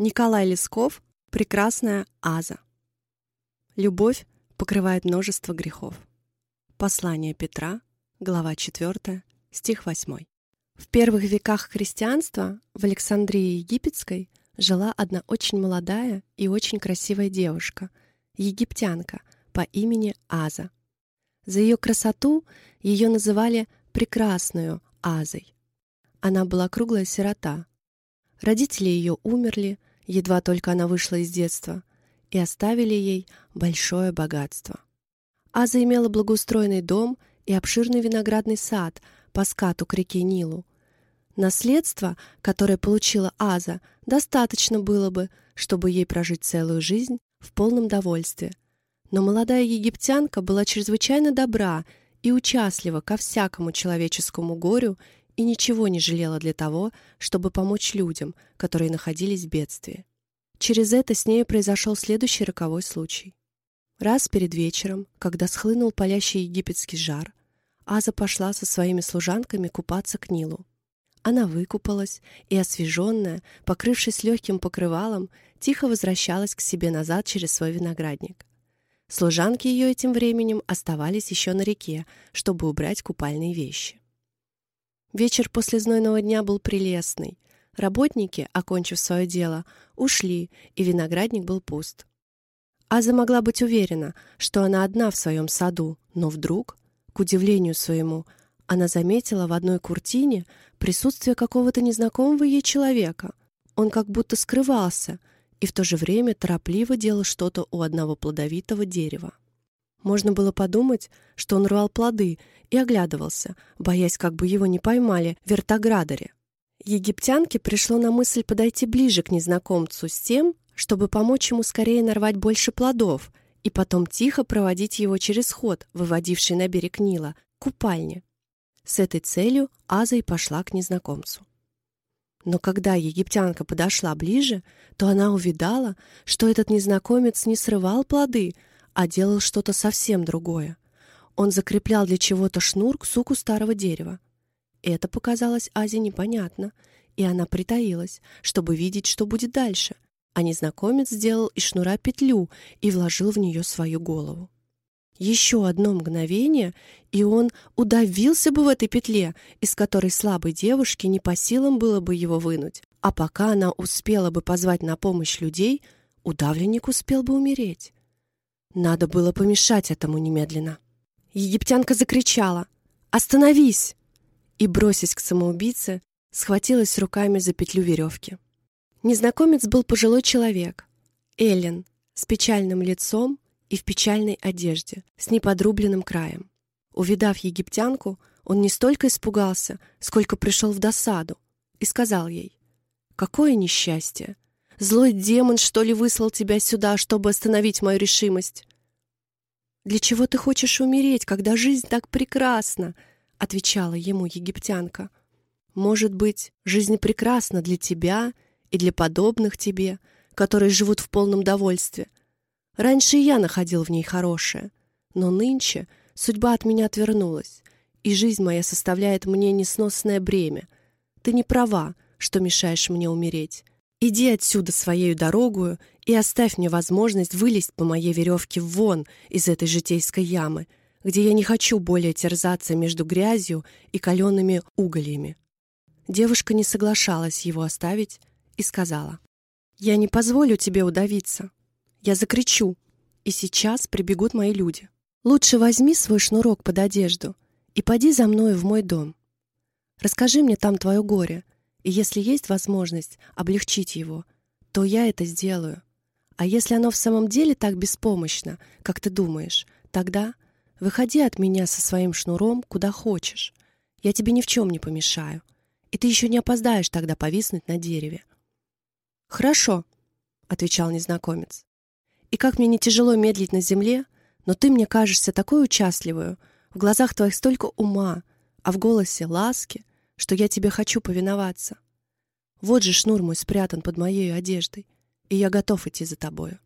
Николай Лесков «Прекрасная Аза». Любовь покрывает множество грехов. Послание Петра, глава 4, стих 8. В первых веках христианства в Александрии Египетской жила одна очень молодая и очень красивая девушка, египтянка по имени Аза. За ее красоту ее называли «прекрасную Азой». Она была круглая сирота. Родители ее умерли, едва только она вышла из детства, и оставили ей большое богатство. Аза имела благоустроенный дом и обширный виноградный сад по скату к реке Нилу. Наследство, которое получила Аза, достаточно было бы, чтобы ей прожить целую жизнь в полном довольстве. Но молодая египтянка была чрезвычайно добра и участлива ко всякому человеческому горю и ничего не жалела для того, чтобы помочь людям, которые находились в бедствии. Через это с нею произошел следующий роковой случай. Раз перед вечером, когда схлынул палящий египетский жар, Аза пошла со своими служанками купаться к Нилу. Она выкупалась и, освеженная, покрывшись легким покрывалом, тихо возвращалась к себе назад через свой виноградник. Служанки ее этим временем оставались еще на реке, чтобы убрать купальные вещи. Вечер после знойного дня был прелестный. Работники, окончив свое дело, ушли, и виноградник был пуст. Аза могла быть уверена, что она одна в своем саду, но вдруг, к удивлению своему, она заметила в одной куртине присутствие какого-то незнакомого ей человека. Он как будто скрывался и в то же время торопливо делал что-то у одного плодовитого дерева. Можно было подумать, что он рвал плоды и оглядывался, боясь, как бы его не поймали в вертоградере. Египтянке пришло на мысль подойти ближе к незнакомцу с тем, чтобы помочь ему скорее нарвать больше плодов и потом тихо проводить его через ход, выводивший на берег Нила, к купальне. С этой целью Аза и пошла к незнакомцу. Но когда египтянка подошла ближе, то она увидала, что этот незнакомец не срывал плоды, а делал что-то совсем другое. Он закреплял для чего-то шнур к суку старого дерева. Это показалось Азе непонятно, и она притаилась, чтобы видеть, что будет дальше. А незнакомец сделал из шнура петлю и вложил в нее свою голову. Еще одно мгновение, и он удавился бы в этой петле, из которой слабой девушке не по силам было бы его вынуть. А пока она успела бы позвать на помощь людей, удавленник успел бы умереть. Надо было помешать этому немедленно. Египтянка закричала «Остановись!» и, бросясь к самоубийце, схватилась руками за петлю веревки. Незнакомец был пожилой человек, эллин, с печальным лицом и в печальной одежде, с неподрубленным краем. Увидав египтянку, он не столько испугался, сколько пришел в досаду, и сказал ей: «Какое несчастье! Злой демон, что ли, выслал тебя сюда, чтобы остановить мою решимость?» «Для чего ты хочешь умереть, когда жизнь так прекрасна?» — отвечала ему египтянка. «Может быть, жизнь прекрасна для тебя и для подобных тебе, которые живут в полном довольстве. Раньше и я находил в ней хорошее, но нынче судьба от меня отвернулась, и жизнь моя составляет мне несносное бремя. Ты не права, что мешаешь мне умереть. Иди отсюда своею дорогою и оставь мне возможность вылезть по моей веревке вон из этой житейской ямы, где я не хочу более терзаться между грязью и калеными угольями». Девушка не соглашалась его оставить и сказала: «Я не позволю тебе удавиться. Я закричу, и сейчас прибегут мои люди. Лучше возьми свой шнурок под одежду и поди за мною в мой дом. Расскажи мне там твое горе, и если есть возможность облегчить его, то я это сделаю. А если оно в самом деле так беспомощно, как ты думаешь, тогда выходи от меня со своим шнуром куда хочешь. Я тебе ни в чем не помешаю, и ты еще не опоздаешь тогда повиснуть на дереве». «Хорошо», — отвечал незнакомец. «И как мне не тяжело медлить на земле, но ты мне кажешься такой участливою, в глазах твоих столько ума, а в голосе ласки, что я тебе хочу повиноваться. Вот же шнур мой спрятан под моей одеждой, и я готов идти за тобою».